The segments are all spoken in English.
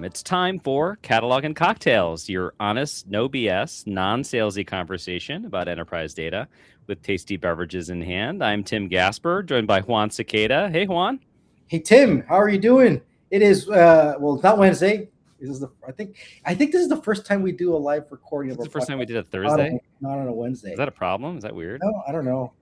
It's time for Catalog and Cocktails, your honest, no BS, non-salesy conversation about enterprise data with tasty beverages in hand. I'm Tim Gasper, joined by Juan Cicada. Hey, Juan. Hey, Tim, how are you doing? It is it's not Wednesday. This is I think this is the first time we do a live recording of This our is the first time we podcast. did a Thursday. Not on a Wednesday. Is that a problem? Is that weird? No, I don't know.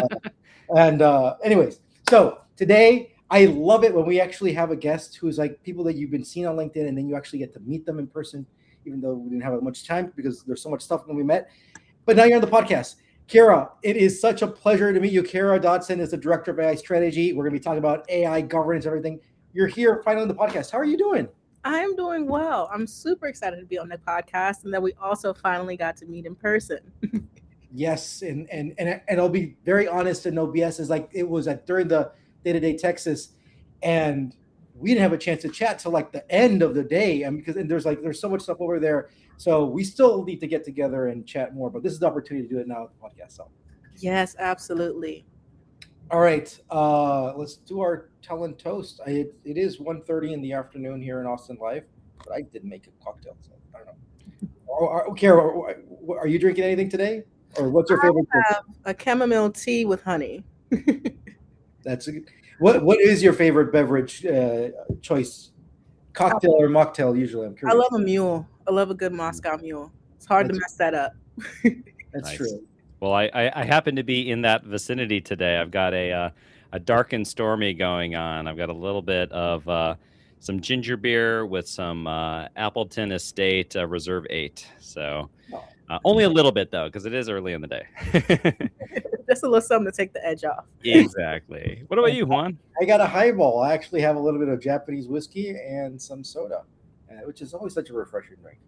Anyways, so today I love it when we actually have a guest who's like people that you've been seeing on LinkedIn, and then you actually get to meet them in person, even though we didn't have much time because there's so much stuff when we met. But now you're on the podcast. Kara, it is such a pleasure to meet you. Kara Dodson is the Director of AI Strategy. We're going to be talking about AI governance, everything. You're here finally on the podcast. How are you doing? I'm doing well. I'm super excited to be on the podcast, and that we also finally got to meet in person. Yes, and I'll be very honest and no BS. Is like it was during the Day-to-Day Texas, and we didn't have a chance to chat till like the end of the day, and there's so much stuff over there. So we still need to get together and chat more. But this is the opportunity to do it now with the podcast. So Yes, absolutely. all right, let's do our tell and toast. It is 1:30 in the afternoon here in Austin Live, but I didn't make a cocktail, so I don't know. Kara, are you drinking anything today, or what's your favorite? I have a chamomile tea with honey. That's a good. What is your favorite beverage choice? Cocktail or mocktail? Usually, I'm I curious. love a mule. I love a good Moscow mule. It's hard to mess that up. That's Nice. true. Well, I happen to be in that vicinity today. I've got a dark and stormy going on. I've got a little bit of some ginger beer with some Appleton Estate Reserve 8. So only a little bit, though, because it is early in the day. Just a little something to take the edge off. Exactly. What about you, Juan? I got a highball. I actually have a little bit of Japanese whiskey and some soda, which is always such a refreshing drink.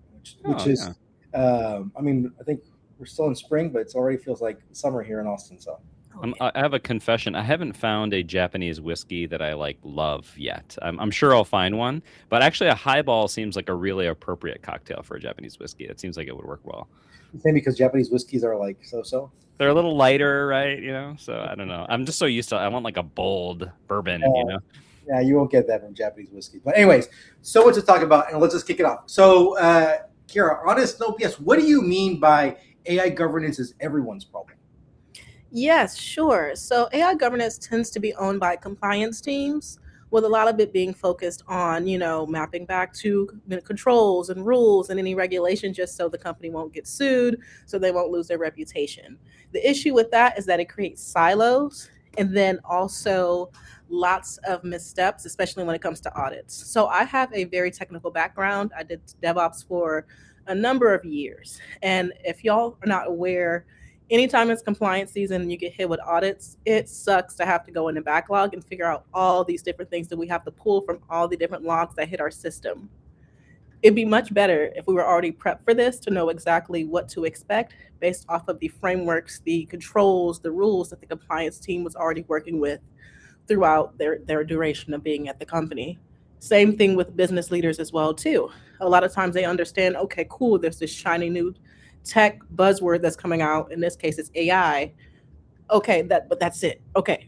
I mean, I think we're still in spring, but it already feels like summer here in Austin. So I have a confession. I haven't found a Japanese whiskey that I love yet. I'm sure I'll find one, but actually a highball seems like a really appropriate cocktail for a Japanese whiskey. It seems like it would work well. maybe because Japanese whiskeys are like so. They're a little lighter, right? So I don't know. I'm just so used to, I want like a bold bourbon, Yeah, you won't get that from Japanese whiskey. But anyways, so much to talk about, and let's just kick it off. So, Kara, honest, no BS, what do you mean by AI governance is everyone's problem? Yes, sure. So AI governance tends to be owned by compliance teams, with a lot of it being focused on, mapping back to controls and rules and any regulation just so the company won't get sued, so they won't lose their reputation. The issue with that is that it creates silos and then also lots of missteps, especially when it comes to audits. So I have a very technical background. I did DevOps for a number of years. And if y'all are not aware, anytime it's compliance season and you get hit with audits, it sucks to have to go in the backlog and figure out all these different things that we have to pull from all the different logs that hit our system. It'd be much better if we were already prepped for this to know exactly what to expect based off of the frameworks, the controls, the rules that the compliance team was already working with throughout their duration of being at the company. Same thing with business leaders as well, too. A lot of times they understand, okay, cool, there's this shiny new tech buzzword that's coming out. In this case, it's AI. Okay, but that's it. Okay,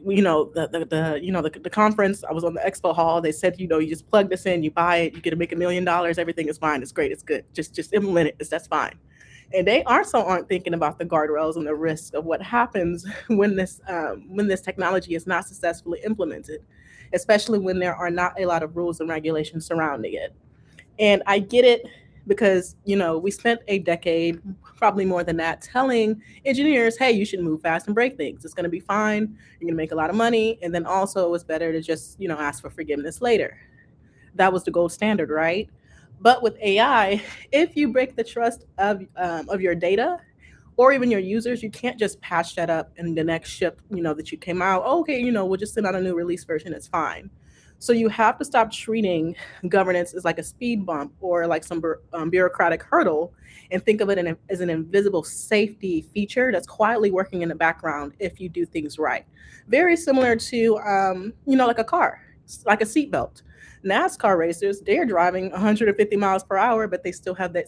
the conference. I was on the expo hall. They said, you just plug this in, you buy it, you get to make $1 million. Everything is fine. It's great. It's good. Just implement it. That's fine. And they also aren't thinking about the guardrails and the risks of what happens when this technology is not successfully implemented, especially when there are not a lot of rules and regulations surrounding it. And I get it, because we spent a decade, probably more than that, telling engineers, hey, you should move fast and break things. It's going to be fine. You're going to make a lot of money. And then also it was better to just ask for forgiveness later. That was the gold standard, right? But with AI, if you break the trust of your data or even your users, you can't just patch that up in the next ship that you came out. Okay, we'll just send out a new release version. It's fine. So you have to stop treating governance as like a speed bump or like some bureaucratic hurdle, and think of it as an invisible safety feature that's quietly working in the background if you do things right. Very similar to, like a car, like a seatbelt. NASCAR racers, they're driving 150 miles per hour, but they still have the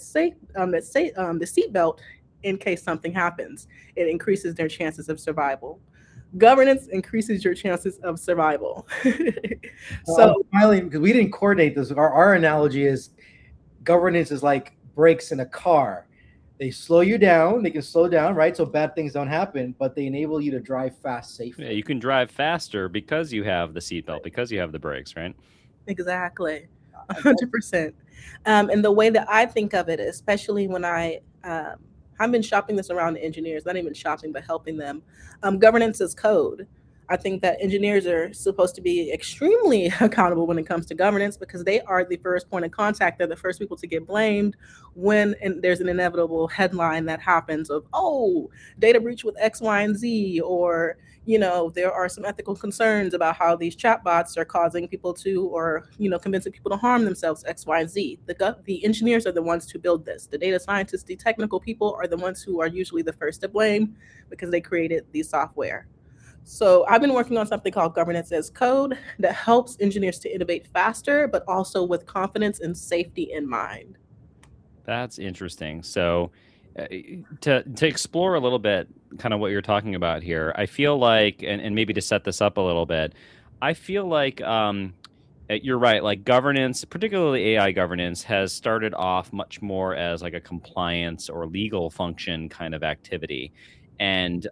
seatbelt in case something happens. It increases their chances of survival. Governance increases your chances of survival. Well, I'm So smiling because we didn't coordinate this. Our analogy is governance is like brakes in a car. They slow you down. They can slow down, right? So bad things don't happen, but they enable you to drive fast safely. Yeah, you can drive faster because you have the seatbelt, because you have the brakes, right? exactly, 100%. And the way that I think of it, especially when I've been shopping this around to engineers, not even shopping, but helping them. Governance is code. I think that engineers are supposed to be extremely accountable when it comes to governance because they are the first point of contact. They're the first people to get blamed when there's an inevitable headline that happens of, oh, data breach with X, Y, and Z, or there are some ethical concerns about how these chatbots are causing people to, or convincing people to harm themselves, X, Y, and Z. The engineers are the ones who build this. The data scientists, the technical people are the ones who are usually the first to blame because they created the software. So I've been working on something called governance as code that helps engineers to innovate faster, but also with confidence and safety in mind. That's interesting. So, to explore a little bit, kind of what you're talking about here, I feel like, and maybe to set this up a little bit, I feel like you're right. Like governance, particularly AI governance, has started off much more as like a compliance or legal function kind of activity, and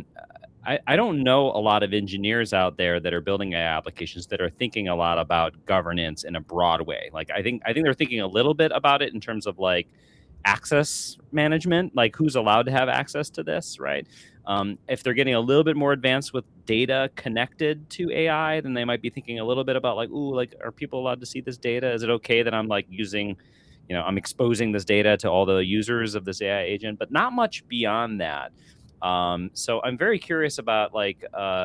I don't know a lot of engineers out there that are building AI applications that are thinking a lot about governance in a broad way. Like I think they're thinking a little bit about it in terms of like access management, like who's allowed to have access to this, right? If they're getting a little bit more advanced with data connected to AI, then they might be thinking a little bit about like, ooh, like are people allowed to see this data? Is it okay that I'm like using, I'm exposing this data to all the users of this AI agent? But not much beyond that. So I'm very curious about like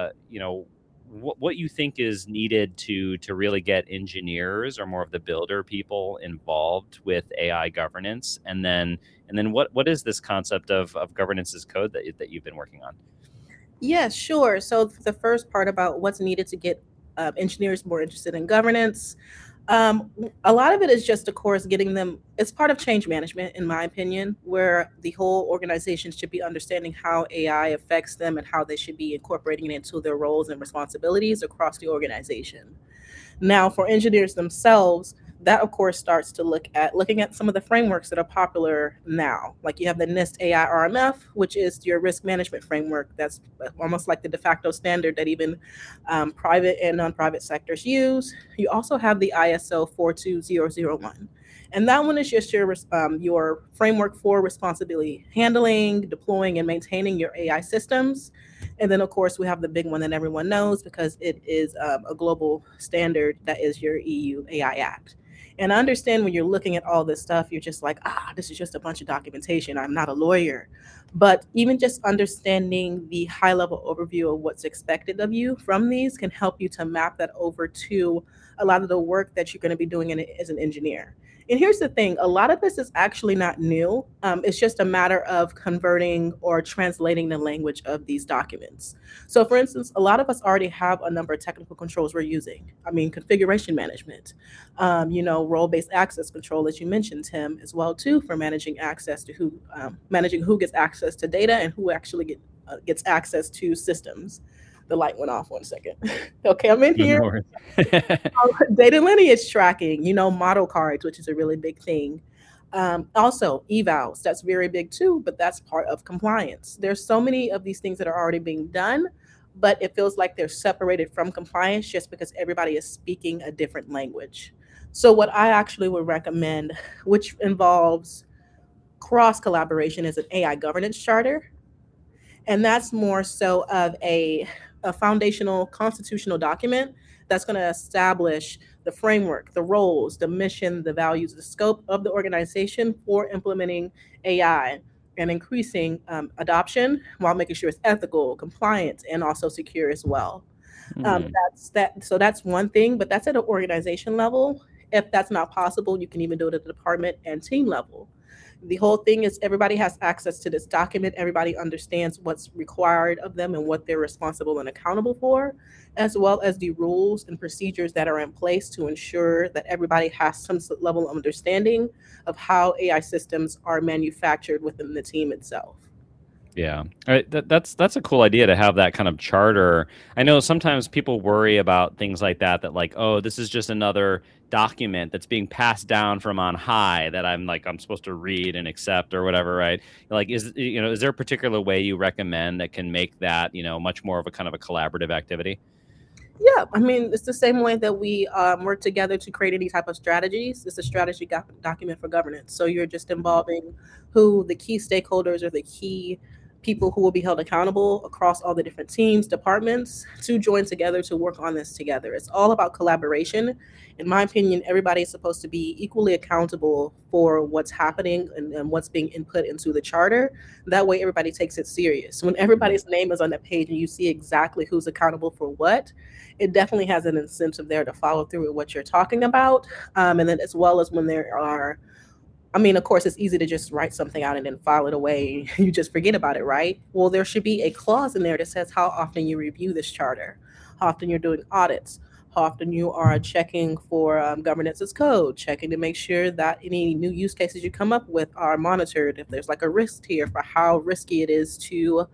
what you think is needed to really get engineers or more of the builder people involved with AI governance, and then what is this concept of governance as code that you've been working on? Yes, sure. So the first part about what's needed to get engineers more interested in governance, a lot of it is just, of course, getting them. It's part of change management, in my opinion, where the whole organization should be understanding how AI affects them and how they should be incorporating it into their roles and responsibilities across the organization. Now, for engineers themselves, that of course starts to looking at some of the frameworks that are popular now. Like you have the NIST AI RMF, which is your risk management framework. That's almost like the de facto standard that even private and non-private sectors use. You also have the ISO 42001. And that one is just your framework for responsibility handling, deploying, and maintaining your AI systems. And then, of course, we have the big one that everyone knows because it is a global standard that is your EU AI Act. And I understand when you're looking at all this stuff, you're just like, this is just a bunch of documentation. I'm not a lawyer. But even just understanding the high level overview of what's expected of you from these can help you to map that over to a lot of the work that you're going to be doing as an engineer. And here's the thing, a lot of this is actually not new. It's just a matter of converting or translating the language of these documents. So for instance, a lot of us already have a number of technical controls we're using. I mean, configuration management, role-based access control, as you mentioned, Tim, as well too, for managing access to managing who gets access to data and who actually gets access to systems. The light went off 1 second. Okay, I'm in here. Data lineage tracking, model cards, which is a really big thing. Also, evals, that's very big too, but that's part of compliance. There's so many of these things that are already being done, but it feels like they're separated from compliance just because everybody is speaking a different language. So what I actually would recommend, which involves cross collaboration, is an AI governance charter. And that's more so of a foundational constitutional document that's going to establish the framework, the roles, the mission, the values, the scope of the organization for implementing AI and increasing adoption while making sure it's ethical, compliant, and also secure as well. So that's one thing, but that's at an organization level. If that's not possible, you can even do it at the department and team level. The whole thing is everybody has access to this document. Everybody understands what's required of them and what they're responsible and accountable for, as well as the rules and procedures that are in place to ensure that everybody has some level of understanding of how AI systems are manufactured within the team itself. Yeah. All right. That's a cool idea to have that kind of charter. I know sometimes people worry about things like that, like, oh, this is just another document that's being passed down from on high that I'm supposed to read and accept or whatever, right? Like, is there a particular way you recommend that can make that, much more of a kind of a collaborative activity? Yeah, I mean, it's the same way that we work together to create any type of strategies. It's a strategy document for governance. So you're just involving who the key stakeholders or the key people who will be held accountable across all the different teams, departments to join together to work on this together. It's all about collaboration. In my opinion, everybody is supposed to be equally accountable for what's happening and what's being input into the charter. That way, everybody takes it serious. When everybody's name is on the page and you see exactly who's accountable for what, it definitely has an incentive there to follow through with what you're talking about. And then as well as when there are, I mean, of course, it's easy to just write something out and then file it away. You just forget about it, right? Well, there should be a clause in there that says how often you review this charter, how often you're doing audits, how often you are checking for governance as code, checking to make sure that any new use cases you come up with are monitored. If there's like a risk tier for how risky it is to,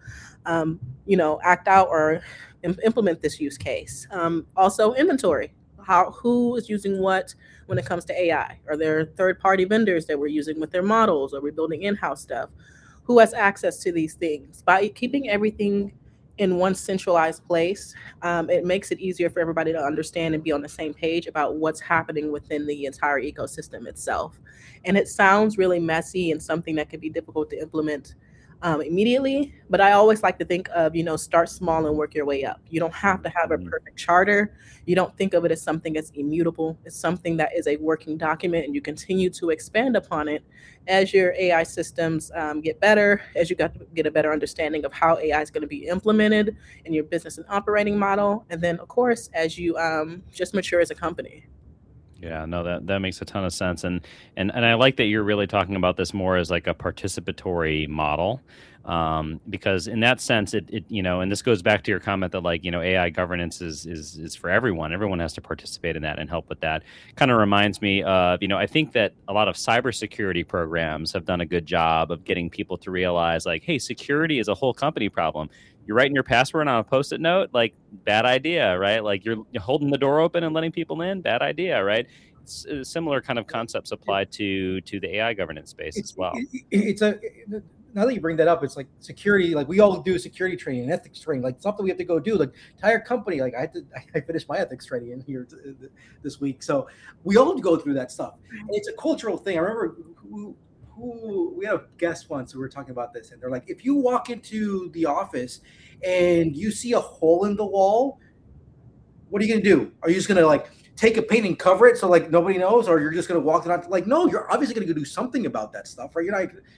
act out or implement this use case. Also, inventory. Who is using what when it comes to AI? Are there third-party vendors that we're using with their models? Are we building in-house stuff? Who has access to these things? By keeping everything in one centralized place, it makes it easier for everybody to understand and be on the same page about what's happening within the entire ecosystem itself. And it sounds really messy and something that could be difficult to implement immediately. But I always like to think of, start small and work your way up. You don't have to have a perfect charter. You don't think of it as something that's immutable. It's something that is a working document, and you continue to expand upon it as your AI systems get better, as you get a better understanding of how AI is going to be implemented in your business and operating model. And then, of course, as you just mature as a company. Yeah, no, that makes a ton of sense, and I like that you're really talking about this more as like a participatory model, because in that sense, and this goes back to your comment that AI governance is for everyone. Everyone has to participate in that and help with that. Kind of reminds me of, I think that a lot of cybersecurity programs have done a good job of getting people to realize hey, security is a whole company problem. You're writing your password on a Post-it note, bad idea, right? You're holding the door open and letting people in, bad idea, right? It's similar kind of concepts apply to the AI governance space as well. Now that you bring that up, it's like security. We all do security training and ethics training, something we have to go do. Entire company, I finished my ethics training in here this week, so we all go through that stuff. And it's a cultural thing. I remember we had a guest once who were talking about this, and they're like, if you walk into the office and you see a hole in the wall, what are you gonna do? Are you just gonna take a paint and cover it so nobody knows, or you're just gonna walk it out? No, you're obviously gonna go do something about that stuff, right? You're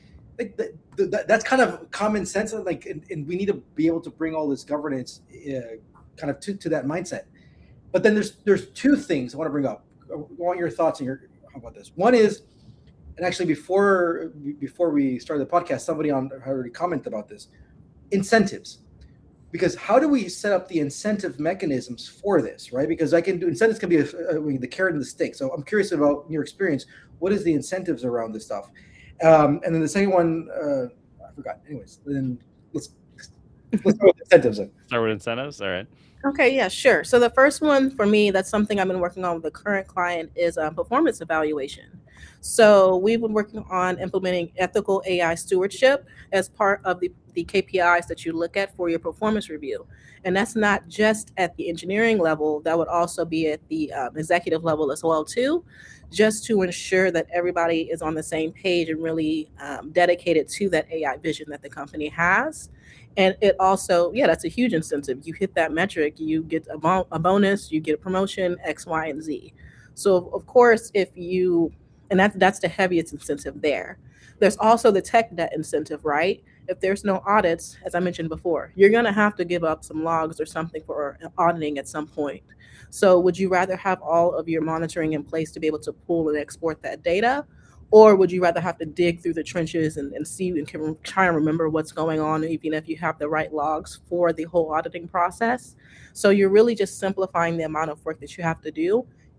not that's kind of common sense, and we need to be able to bring all this governance kind of to that mindset. But then there's two things I want to bring up. I want your thoughts and how about this? One is, and actually before we started the podcast, somebody already commented about this, incentives. Because how do we set up the incentive mechanisms for this, right? Because incentives can be the carrot and the stick. So I'm curious about your experience. What is the incentives around this stuff? And then the second one, I forgot. Anyways, then let's go with incentives. Start with incentives. All right. Okay, yeah, sure. So the first one for me, that's something I've been working on with the current client, is performance evaluation. So we've been working on implementing ethical AI stewardship as part of the KPIs that you look at for your performance review. And that's not just at the engineering level, that would also be at the executive level as well too, just to ensure that everybody is on the same page and really dedicated to that AI vision that the company has. And it also, that's a huge incentive. You hit that metric, you get a bonus, you get a promotion, X, Y, and Z. So of course, and that's the heaviest incentive there. There's also the tech debt incentive, right? If there's no audits, as I mentioned before, you're going to have to give up some logs or something for auditing at some point. So would you rather have all of your monitoring in place to be able to pull and export that data? Or would you rather have to dig through the trenches and see and try and remember what's going on, even if you have the right logs for the whole auditing process? So you're really just simplifying the amount of work that you have to do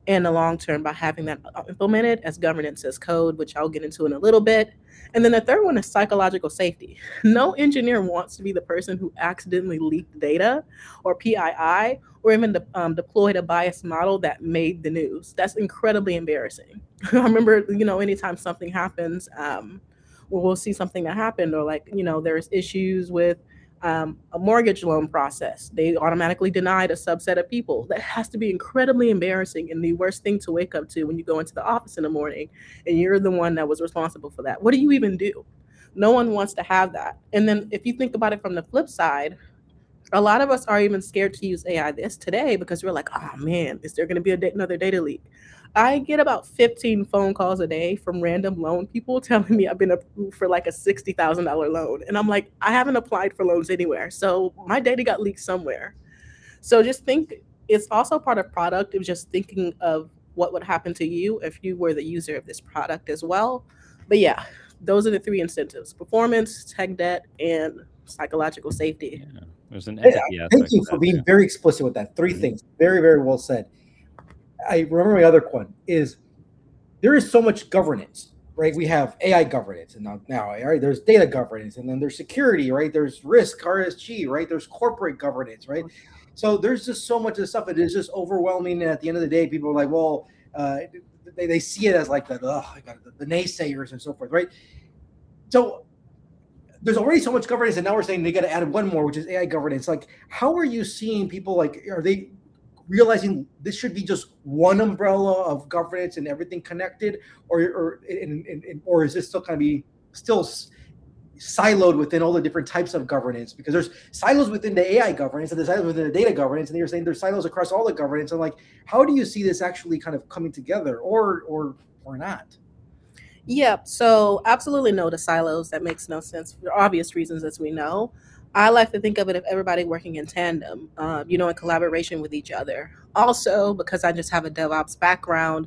in the long term by having that implemented as governance as code, which I'll get into in a little bit. And then the third one is psychological safety. No engineer wants to be the person who accidentally leaked data or PII or even deployed a biased model that made the news. That's incredibly embarrassing. I remember, anytime something happens, we'll see something that happened, or like, there's issues with a mortgage loan process. They automatically denied a subset of people. That has to be incredibly embarrassing and the worst thing to wake up to when you go into the office in the morning and you're the one that was responsible for that. What do you even do? No one wants to have that. And then if you think about it from the flip side, a lot of us are even scared to use AI this today because we're like, oh man, is there going to be another data leak? I get about 15 phone calls a day from random loan people telling me I've been approved for like a $60,000 loan. And I'm like, I haven't applied for loans anywhere. So my data got leaked somewhere. So just think, it's also part of product of just thinking of what would happen to you if you were the user of this product as well. But yeah, those are the three incentives: performance, tech debt, and psychological safety. Yeah. There's an empathy aspect. Thank you for being very explicit with that. Three things. Very, very well said. I remember my other one is there is so much governance, right? We have AI governance, and now right, there's data governance, and then there's security, right? There's risk, RSG, right? There's corporate governance, right? So there's just so much of the stuff that is just overwhelming. And at the end of the day, people are like, well, they see it as like the naysayers and so forth, right? So there's already so much governance, and now we're saying they got to add one more, which is AI governance. Like, how are you seeing people, like, are they realizing this should be just one umbrella of governance and everything connected, or is this still kind of be still siloed within all the different types of governance? Because there's silos within the AI governance and there's silos within the data governance, and you're saying there's silos across all the governance. And like, how do you see this actually kind of coming together, or not? Yeah, so absolutely no to silos. That makes no sense for obvious reasons, as we know. I like to think of it of everybody working in tandem, in collaboration with each other. Also, because I just have a DevOps background,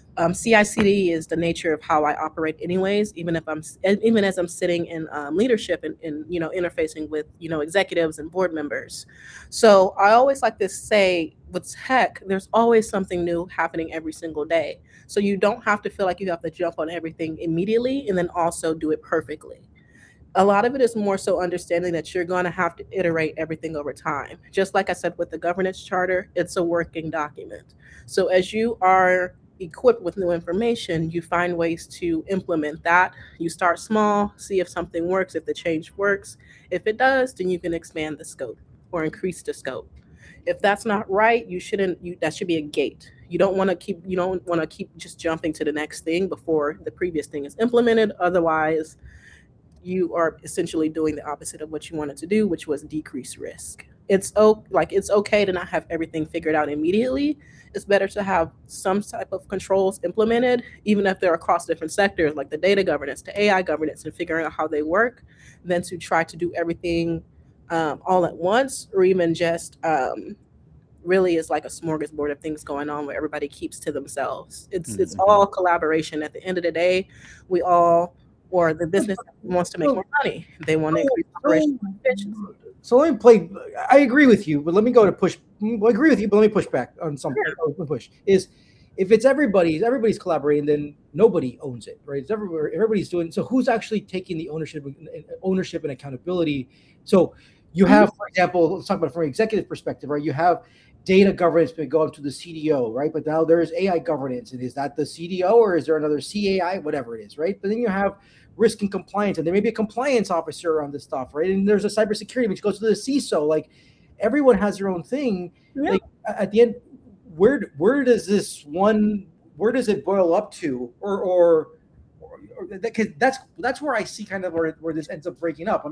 CI/CD is the nature of how I operate, anyways. Even as I'm sitting in leadership and interfacing with executives and board members. So I always like to say, with tech, there's always something new happening every single day. So you don't have to feel like you have to jump on everything immediately and then also do it perfectly. A lot of it is more so understanding that you're going to have to iterate everything over time. Just like I said with the governance charter, it's a working document. So as you are equipped with new information, you find ways to implement that. You start small, see if something works, if the change works. If it does, then you can expand the scope or increase the scope. If that's not right, that should be a gate. You don't want to keep just jumping to the next thing before the previous thing is implemented. Otherwise, you are essentially doing the opposite of what you wanted to do, which was decrease risk. It's okay to not have everything figured out immediately. It's better to have some type of controls implemented, even if they're across different sectors, like the data governance, the AI governance, and figuring out how they work, than to try to do everything all at once, or even just really is like a smorgasbord of things going on where everybody keeps to themselves. It's all collaboration. At the end of the day, we all, or the business wants to make more money. They want to increase operational efficiency. So let me play. I agree with you, but let me go to push. I agree with you, but let me push back on something. Sure. Push is if it's everybody's collaborating, then nobody owns it, right? It's everywhere. Everybody's doing. So who's actually taking the ownership and accountability? So you have, for example, let's talk about it from an executive perspective, right? You have data governance been going to the CDO, right? But now there is AI governance, and is that the CDO or is there another CAI, whatever it is, right? But then you have risk and compliance, and there may be a compliance officer on this stuff, right? And there's a cybersecurity which goes to the CISO. Like, everyone has their own thing. Yeah. Like, at the end, where does it boil up to, or because that's where I see kind of where this ends up breaking up.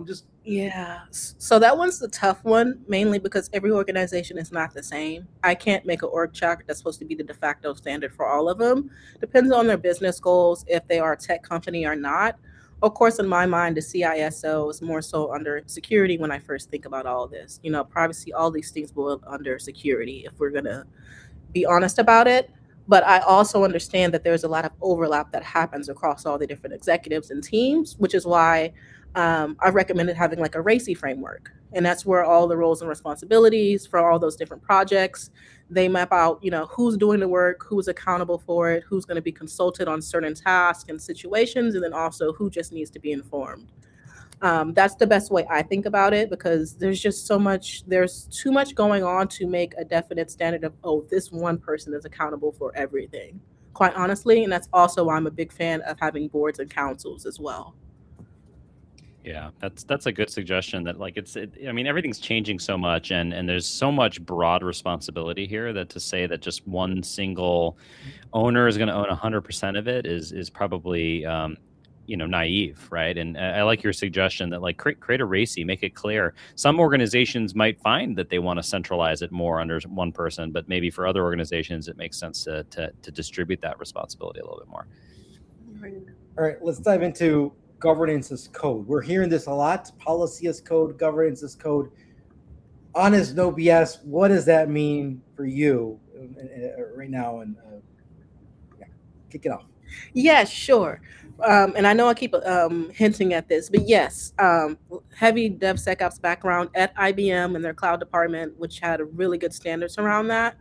So that one's the tough one, mainly because every organization is not the same. I can't make an org chart that's supposed to be the de facto standard for all of them. Depends on their business goals, if they are a tech company or not. Of course, in my mind, the CISO is more so under security when I first think about all of this. Privacy, all these things boil under security, if we're going to be honest about it. But I also understand that there's a lot of overlap that happens across all the different executives and teams, which is why I recommended having like a RACI framework. And that's where all the roles and responsibilities for all those different projects, They map out, who's doing the work, who's accountable for it, who's going to be consulted on certain tasks and situations, and then also who just needs to be informed. That's the best way I think about it, because there's too much going on to make a definite standard of, oh, this one person is accountable for everything, quite honestly. And that's also why I'm a big fan of having boards and councils as well. Yeah, that's a good suggestion. That like I mean, everything's changing so much, and there's so much broad responsibility here that to say that just one single owner is going to own 100% of it is probably naive, right? And I like your suggestion that like create a RACI, make it clear. Some organizations might find that they want to centralize it more under one person, but maybe for other organizations it makes sense to distribute that responsibility a little bit more. All right, let's dive into governance as code. We're hearing this a lot. Policy as code, governance as code. Honest, no BS. What does that mean for you right now? And yeah, kick it off. Yeah, sure. And I know I keep hinting at this, but yes, heavy DevSecOps background at IBM and their cloud department, which had a really good standards around that.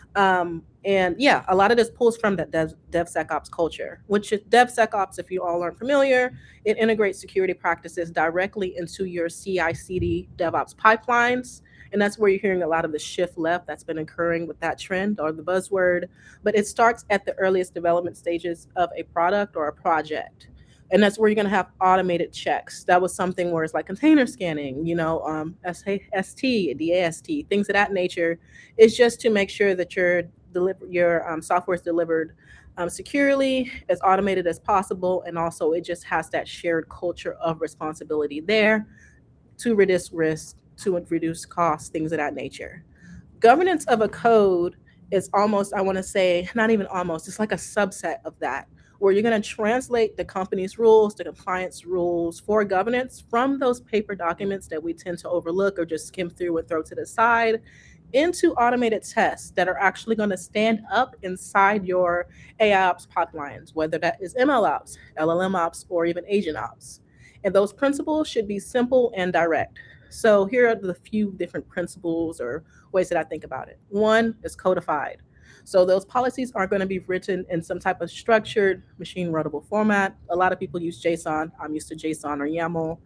And yeah, a lot of this pulls from that DevSecOps culture, which is DevSecOps, if you all aren't familiar, it integrates security practices directly into your CI/CD DevOps pipelines. And that's where you're hearing a lot of the shift left that's been occurring with that trend or the buzzword. But it starts at the earliest development stages of a product or a project. And that's where you're going to have automated checks. That was something where it's like container scanning, SAST, DAST, things of that nature. It's just to make sure that your software is delivered securely, as automated as possible. And also it just has that shared culture of responsibility there to reduce risk, to reduce costs, things of that nature. Governance of a code is almost, I want to say, not even almost, it's like a subset of that, where you're going to translate the company's rules, the compliance rules for governance from those paper documents that we tend to overlook or just skim through and throw to the side into automated tests that are actually going to stand up inside your AIOps pipelines, whether that is MLOps, LLMOps, or even AgentOps. And those principles should be simple and direct. So here are the few different principles or ways that I think about it. One is codified. So those policies are going to be written in some type of structured, machine readable format. A lot of people use JSON. I'm used to JSON or YAML.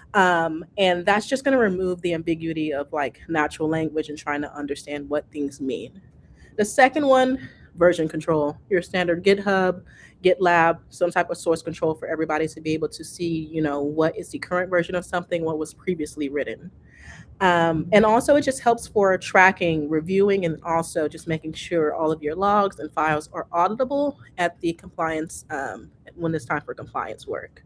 And that's just going to remove the ambiguity of like natural language and trying to understand what things mean. The second one, version control, your standard GitHub, GitLab, some type of source control for everybody to be able to see, what is the current version of something, what was previously written. And also it just helps for tracking, reviewing, and also just making sure all of your logs and files are auditable at the compliance, when it's time for compliance work.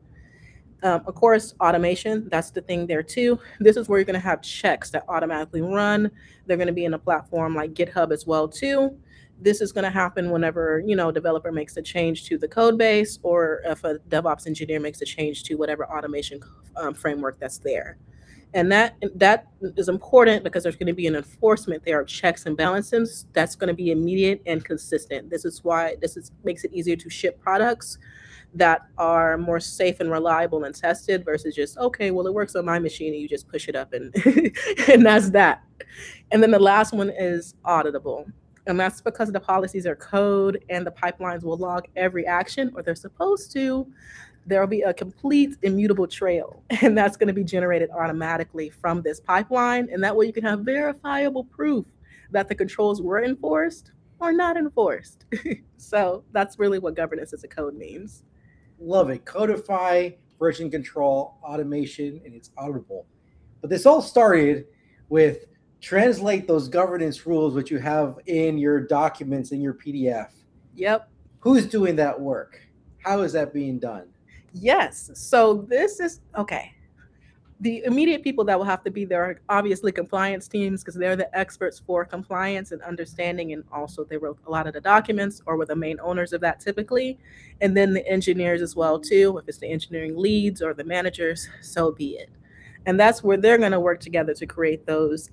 Of course, automation, that's the thing there too. This is where you're going to have checks that automatically run. They're going to be in a platform like GitHub as well too. This is going to happen whenever, developer makes a change to the code base, or if a DevOps engineer makes a change to whatever automation framework that's there. And that is important because there's going to be an enforcement there of checks and balances that's going to be immediate and consistent. This is why makes it easier to ship products that are more safe and reliable and tested versus just, okay, well, it works on my machine and you just push it up and and that's that. And then the last one is auditable. And that's because the policies are code and the pipelines will log every action, or they're supposed to. There will be a complete immutable trail, and that's going to be generated automatically from this pipeline. And that way you can have verifiable proof that the controls were enforced or not enforced. So that's really what governance as a code means. Love it. Codify, version control, automation, and it's auditable. But this all started with translate those governance rules which you have in your documents in your PDF. Yep. Who's doing that work? How is that being done? Yes. So this is okay. The immediate people that will have to be there are obviously compliance teams, because they're the experts for compliance and understanding, and also they wrote a lot of the documents or were the main owners of that typically. And then the engineers as well too, if it's the engineering leads or the managers, so be it. And that's where they're going to work together to create those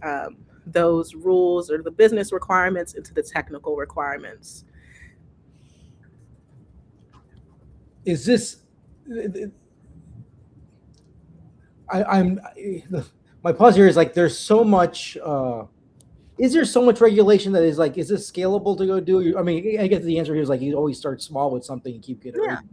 rules or the business requirements into the technical requirements. Is this? My pause here is like there's so much is there so much regulation that is like, is this scalable to go do? I mean, I guess the answer here is like you always start small with something and keep getting Yeah.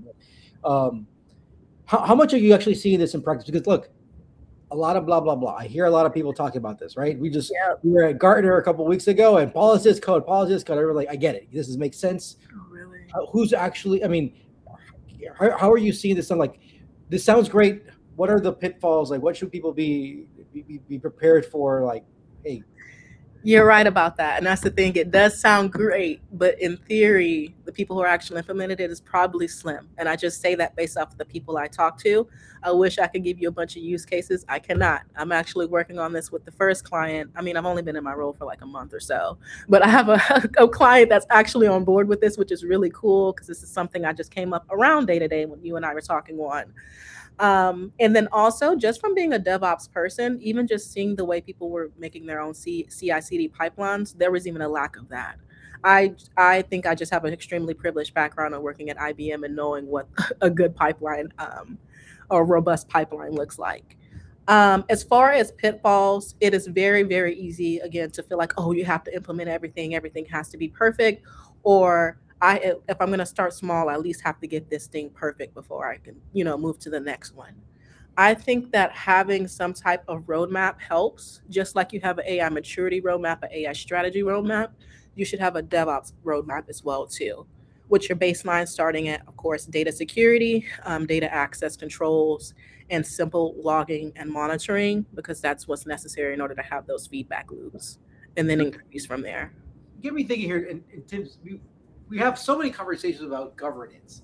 How much are you actually seeing this in practice? Because look, a lot of blah blah blah. I hear a lot of people talking about this, right? We were at Gartner a couple of weeks ago, and policy is code. Everyone's like, I get it. This makes sense. Oh, really? Who's actually? I mean, how are you seeing this? I'm like, this sounds great. What are the pitfalls? Like, what should people be prepared for? Like, hey, You're right about that. And that's the thing. It does sound great, but in theory, the people who are actually implemented it is probably slim. And I just say that based off of the people I talk to. I wish I could give you a bunch of use cases. I cannot. I'm actually working on this with the first client. I mean, I've only been in my role for like a month or so, but I have a client that's actually on board with this, which is really cool because this is something I just came up around day to day when you and I were talking on. And then also just from being a DevOps person, even just seeing the way people were making their own CI/CD pipelines, there was even a lack of that. I think I just have an extremely privileged background of working at IBM and knowing what a good pipeline or robust pipeline looks like. As far as pitfalls, it is very, very easy again to feel like, oh, you have to implement everything has to be perfect, or if I'm going to start small, I at least have to get this thing perfect before I can, move to the next one. I think that having some type of roadmap helps, just like you have an AI maturity roadmap, an AI strategy roadmap, you should have a DevOps roadmap as well too, with your baseline starting at, of course, data security, data access controls, and simple logging and monitoring, because that's what's necessary in order to have those feedback loops, and then increase from there. Get me thinking here, and Tim, we have so many conversations about governance.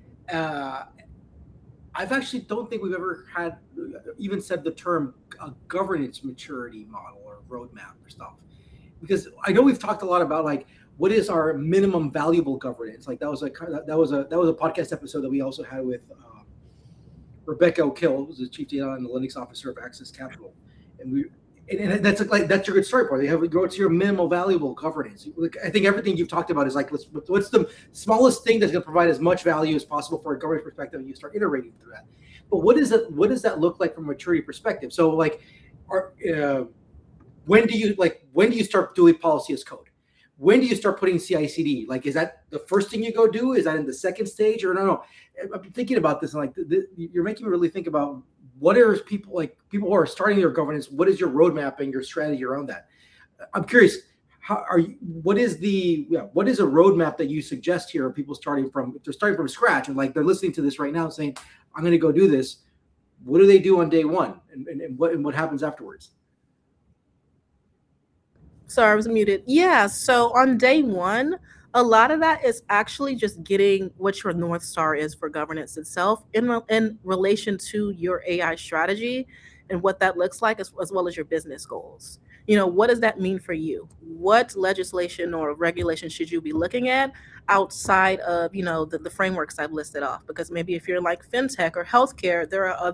I've actually don't think we've ever had even said the term governance maturity model or roadmap or stuff, because I know we've talked a lot about like what is our minimum valuable governance. Like that was a podcast episode that we also had with Rebecca O'Kill, who's the chief data analytics officer of Access Capital, and that's your good story point. You have go to your minimal valuable governance. I think everything you've talked about is like what's the smallest thing that's going to provide as much value as possible for a governance perspective, and you start iterating through that. But what does that look like from a maturity perspective? So like, when do you start doing policy as code? When do you start putting CI/CD? Like, is that the first thing you go do? Is that in the second stage, or no? I'm thinking about this, and like you're making me really think about what are people who are starting their governance. What is your roadmap and your strategy around that? I'm curious. What is a roadmap that you suggest here? Are people starting from, if they're starting from scratch and like they're listening to this right now saying, I'm going to go do this. What do they do on day one, and what happens afterwards? Sorry, I was muted. Yeah, so on day one, a lot of that is actually just getting what your North Star is for governance itself in relation to your AI strategy and what that looks like, as well as your business goals. What does that mean for you? What legislation or regulation should you be looking at outside of, the frameworks I've listed off? Because maybe if you're like fintech or healthcare, there are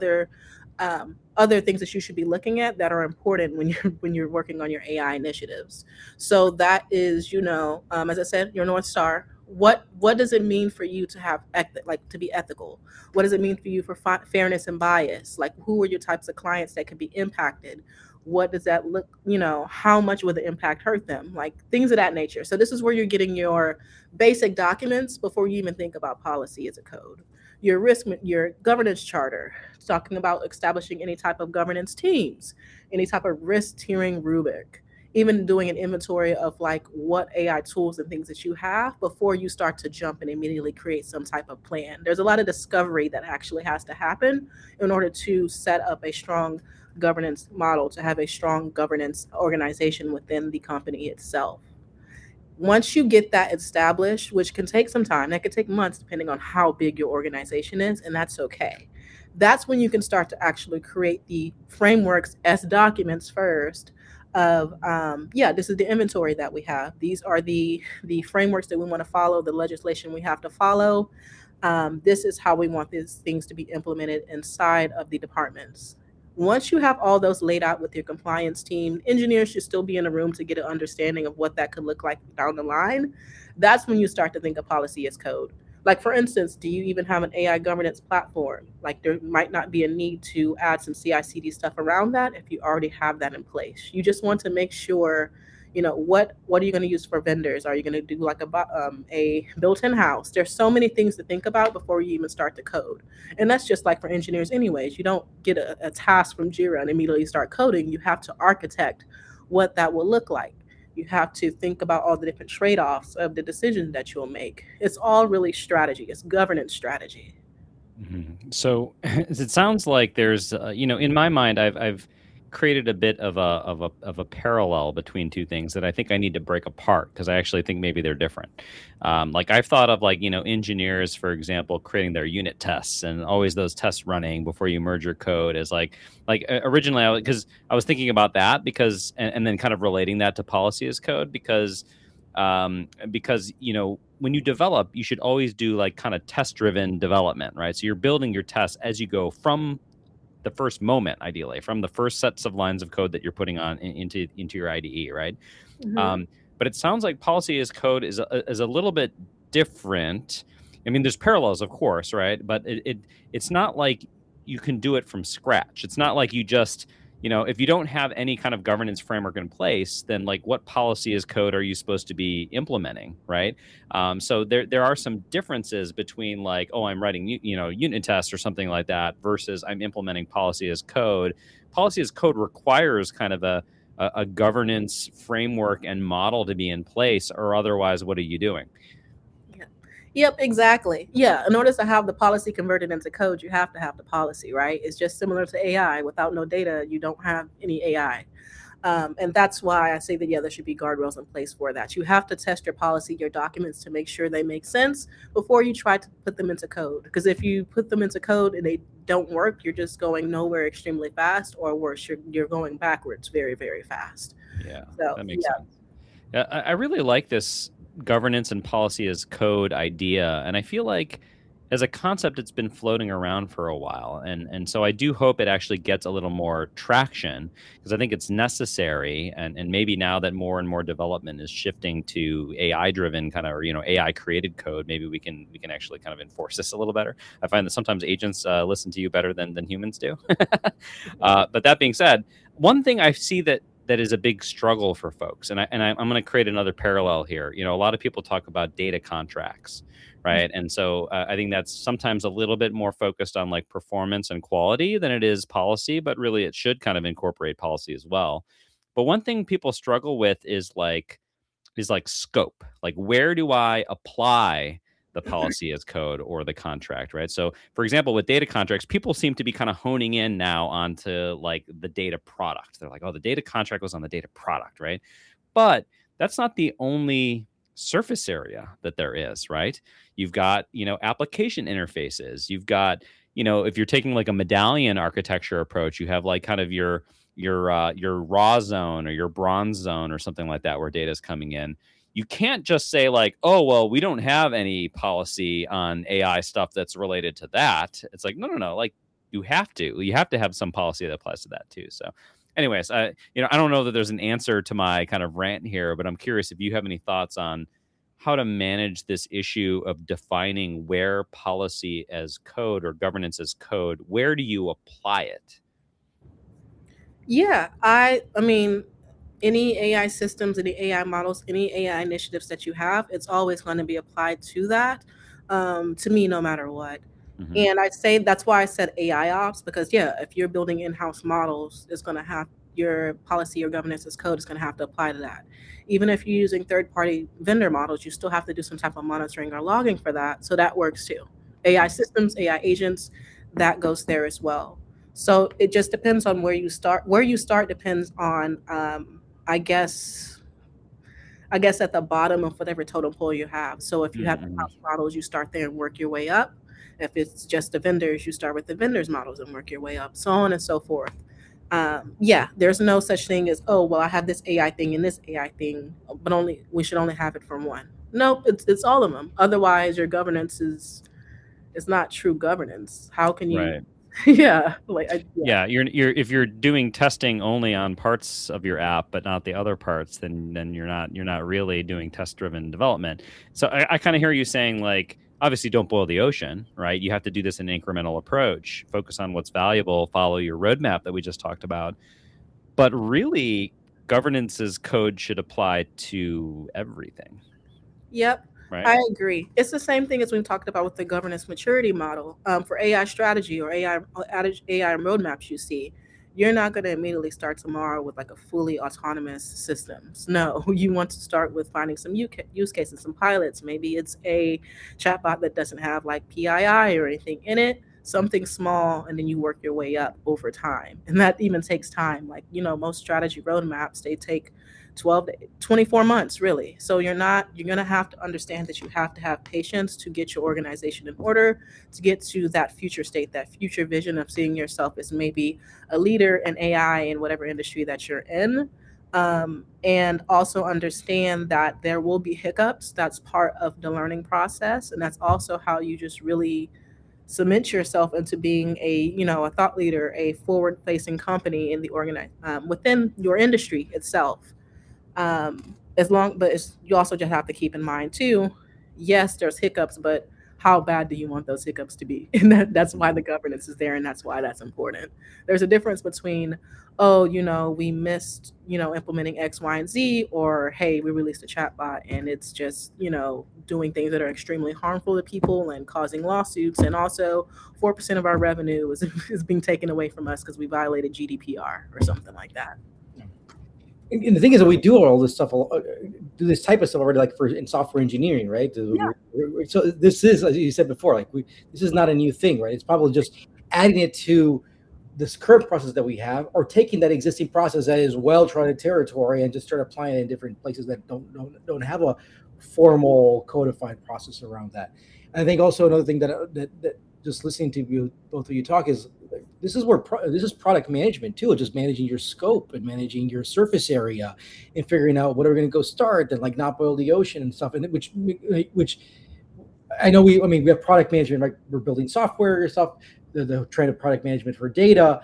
other things that you should be looking at that are important when you're working on your AI initiatives. So that is, as I said, your North Star. What does it mean for you to have to be ethical? What does it mean for you for fairness and bias? Like, who are your types of clients that could be impacted? What does that look, how much will the impact hurt them? Like things of that nature. So this is where you're getting your basic documents before you even think about policy as a code. Your governance charter, talking about establishing any type of governance teams, any type of risk tiering rubric, even doing an inventory of like what AI tools and things that you have before you start to jump and immediately create some type of plan. There's a lot of discovery that actually has to happen in order to set up a strong governance model, to have a strong governance organization within the company itself. Once you get that established, which can take some time, that could take months depending on how big your organization is, and that's okay. That's when you can start to actually create the frameworks as documents first of, this is the inventory that we have. These are the frameworks that we want to follow, the legislation we have to follow. This is how we want these things to be implemented inside of the departments. Once you have all those laid out with your compliance team, engineers should still be in the room to get an understanding of what that could look like down the line. That's when you start to think of policy as code. Like, for instance, do you even have an AI governance platform? Like, there might not be a need to add some CI/CD stuff around that if you already have that in place. You just want to make sure What are you going to use for vendors? Are you going to do like a built-in house? There's so many things to think about before you even start to code. And that's just like for engineers anyways. You don't get a task from Jira and immediately start coding. You have to architect what that will look like. You have to think about all the different trade-offs of the decisions that you'll make. It's all really strategy. It's governance strategy. So it sounds like there's, in my mind, I've created a bit of a parallel between two things that I think I need to break apart because I actually think maybe they're different. Like I've thought of engineers, for example, creating their unit tests and always those tests running before you merge your code as originally because I was thinking about that because and then kind of relating that to policy as code because when you develop, you should always do like kind of test-driven development, right? So you're building your tests as you go from the first moment, ideally, from the first sets of lines of code that you're putting on into your IDE, right? Mm-hmm. But it sounds like policy as code is a little bit different. I mean, there's parallels, of course, right? But it's not like you can do it from scratch. It's not like you just if you don't have any kind of governance framework in place, then like what policy as code are you supposed to be implementing, right? So there are some differences between like, oh, I'm writing unit tests or something like that versus I'm implementing policy as code. Policy as code requires kind of a governance framework and model to be in place, or otherwise, what are you doing? Yep, exactly. Yeah, in order to have the policy converted into code, you have to have the policy, right? It's just similar to AI. Without no data, you don't have any AI. And that's why I say that, there should be guardrails in place for that. You have to test your policy, your documents to make sure they make sense before you try to put them into code. Because if you put them into code and they don't work, you're just going nowhere extremely fast, or worse, you're going backwards very, very fast. Yeah, so, that makes sense. Yeah, I really like this governance and policy as code idea, and I feel like as a concept it's been floating around for a while, and so I do hope it actually gets a little more traction because I think it's necessary, and maybe now that more and more development is shifting to AI driven kind of, or AI created code, maybe we can actually kind of enforce this a little better. I find that sometimes agents listen to you better than humans do. But that being said, one thing I see that is a big struggle for folks. And I'm going to create another parallel here. A lot of people talk about data contracts, right? And so I think that's sometimes a little bit more focused on like performance and quality than it is policy, but really it should kind of incorporate policy as well. But one thing people struggle with is like scope. Like, where do I apply the policy as code or the contract, right? So for example, with data contracts, people seem to be kind of honing in now onto like the data product. They're like, oh, the data contract was on the data product, right? But that's not the only surface area that there is, right? You've got, application interfaces. You've got, if you're taking like a medallion architecture approach, you have like kind of your raw zone or your bronze zone or something like that where data is coming in. You can't just say like, oh, well, we don't have any policy on AI stuff that's related to that. It's like, no. Like you have to have some policy that applies to that too. So anyways, I don't know that there's an answer to my kind of rant here, but I'm curious if you have any thoughts on how to manage this issue of defining where policy as code or governance as code, where do you apply it? Yeah, I mean, any AI systems, any AI models, any AI initiatives that you have, it's always going to be applied to that, to me, no matter what. Mm-hmm. And I say that's why I said AI ops, because if you're building in-house models, it's going to have your policy or governance as code is going to have to apply to that. Even if you're using third-party vendor models, you still have to do some type of monitoring or logging for that. So that works too. AI systems, AI agents, that goes there as well. So it just depends on where you start. Where you start depends on, I guess at the bottom of whatever totem pole you have. So if you have in-house models, you start there and work your way up. If it's just the vendors, you start with the vendors models and work your way up, so on and so forth. There's no such thing as, oh, well, I have this AI thing and this AI thing, but we should only have it from one. Nope, it's all of them. Otherwise, your governance is not true governance. How can you? Right. If you're doing testing only on parts of your app but not the other parts, then you're not really doing test-driven development. So I kind of hear you saying like, obviously don't boil the ocean, right? You have to do this in an incremental approach, focus on what's valuable, follow your roadmap that we just talked about. But really, governance's code should apply to everything. Yep. Right. I agree. It's the same thing as we talked about with the governance maturity model for AI strategy or AI roadmaps. You see, you're not going to immediately start tomorrow with like a fully autonomous systems. No, you want to start with finding some use cases, some pilots. Maybe it's a chatbot that doesn't have like PII or anything in it, something small, and then you work your way up over time. And that even takes time. Like, most strategy roadmaps, they take 12 to 24 months, really. So you're going to have to understand that you have to have patience to get your organization in order, to get to that future state, that future vision of seeing yourself as maybe a leader in AI in whatever industry that you're in. And also understand that there will be hiccups. That's part of the learning process. And that's also how you just really cement yourself into being a thought leader, a forward-facing company in the within your industry itself. You also just have to keep in mind too, yes, there's hiccups, but how bad do you want those hiccups to be? And that's why the governance is there, and that's why that's important. There's a difference between, we missed, implementing X, Y, and Z, or hey, we released a chatbot and it's just, doing things that are extremely harmful to people and causing lawsuits, and also 4% of our revenue is being taken away from us because we violated GDPR or something like that. And the thing is that we do all this stuff, do this type of stuff already, like in software engineering, right? Yeah. So this is, as you said before, like this is not a new thing, right? It's probably just adding it to this current process that we have, or taking that existing process that is well-trodden territory and just start applying it in different places that don't have a formal codified process around that. And I think also another thing that just listening to you, both of you talk, is this is product management too, just managing your scope and managing your surface area and figuring out what are we going to go start and like not boil the ocean and stuff. And which I know we have product management, right? We're building software and stuff, the trend of product management for data.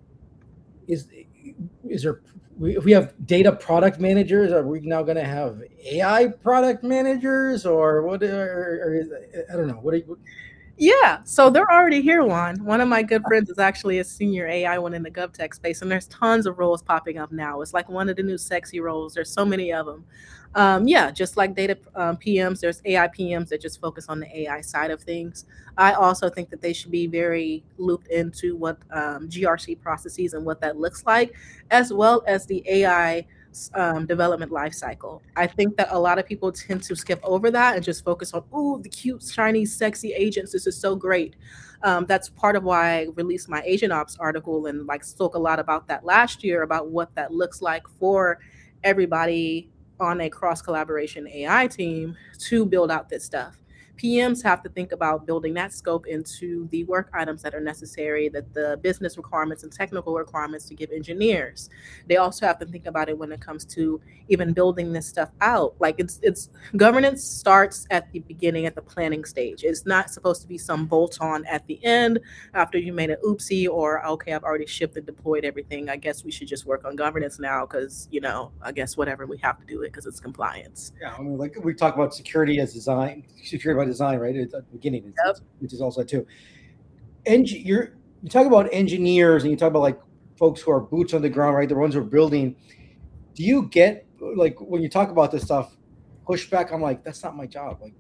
Is there, if we have data product managers, are we now going to have AI product managers, or what? Or I don't know. What? Yeah, so they're already here, Juan. One of my good friends is actually a senior AI one in the GovTech space, and there's tons of roles popping up now. It's like one of the new sexy roles. There's so many of them. Just like data PMs, there's AI PMs that just focus on the AI side of things. I also think that they should be very looped into what GRC processes and what that looks like, as well as the AI development lifecycle. I think that a lot of people tend to skip over that and just focus on, oh, the cute, shiny, sexy agents. This is so great. That's part of why I released my Agent Ops article and like spoke a lot about that last year, about what that looks like for everybody on a cross collaboration AI team to build out this stuff. PMs have to think about building that scope into the work items that are necessary, that the business requirements and technical requirements to give engineers. They also have to think about it when it comes to even building this stuff out. Like it's governance starts at the beginning, at the planning stage. It's not supposed to be some bolt on at the end after you made an oopsie, or okay, I've already shipped and deployed everything. I guess we should just work on governance now because, I guess whatever, we have to do it because it's compliance. Yeah, like we talk about security as design, security by design, right? At the beginning, which is also too. And you talk about engineers, and you talk about like folks who are boots on the ground, right? The ones who are building. Do you get, like, when you talk about this stuff, pushback? I'm like, that's not my job. Like,